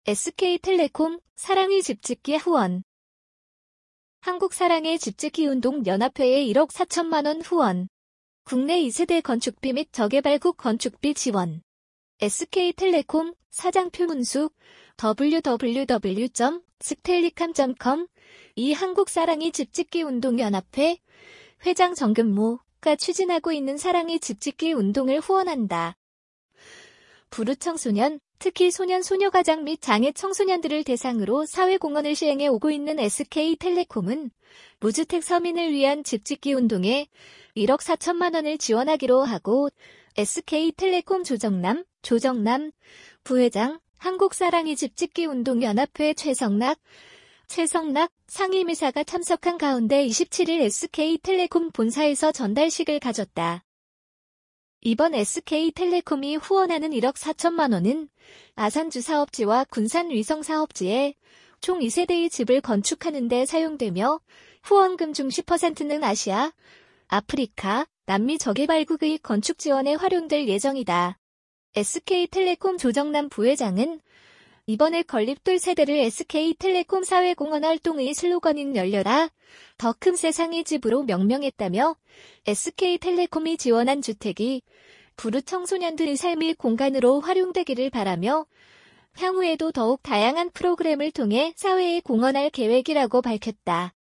SK텔레콤 사랑이 집짓기 후원. 한국사랑의 집짓기운동 연합회에 1억 4천만 원 후원. 국내 2세대 건축비 및 저개발국 건축비 지원. SK텔레콤 사장 표문숙 www.stellicam.com. 이 한국사랑이 집짓기운동연합회 회장 정근모가 추진하고 있는 사랑이 집짓기 운동을 후원한다. 부르청소년, 특히 소년, 소녀가장 및 장애 청소년들을 대상으로 사회공헌을 시행해 오고 있는 SK텔레콤은 무주택 서민을 위한 집짓기 운동에 1억 4천만 원을 지원하기로 하고 SK텔레콤 조정남 부회장, 한국사랑이 집짓기 운동연합회 최성락 상임이사가 참석한 가운데 27일 SK텔레콤 본사에서 전달식을 가졌다. 이번 SK텔레콤이 후원하는 1억 4천만 원은 아산주 사업지와 군산 위성 사업지에 총 2세대의 집을 건축하는 데 사용되며 후원금 중 10%는 아시아, 아프리카, 남미 저개발국의 건축 지원에 활용될 예정이다. SK텔레콤 조정남 부회장은 이번에 건립될 세대를 SK텔레콤 사회공헌 활동의 슬로건인 열려라, 더 큰 세상의 집으로 명명했다며 SK텔레콤이 지원한 주택이 부르청소년들의 삶의 공간으로 활용되기를 바라며 향후에도 더욱 다양한 프로그램을 통해 사회에 공헌할 계획이라고 밝혔다.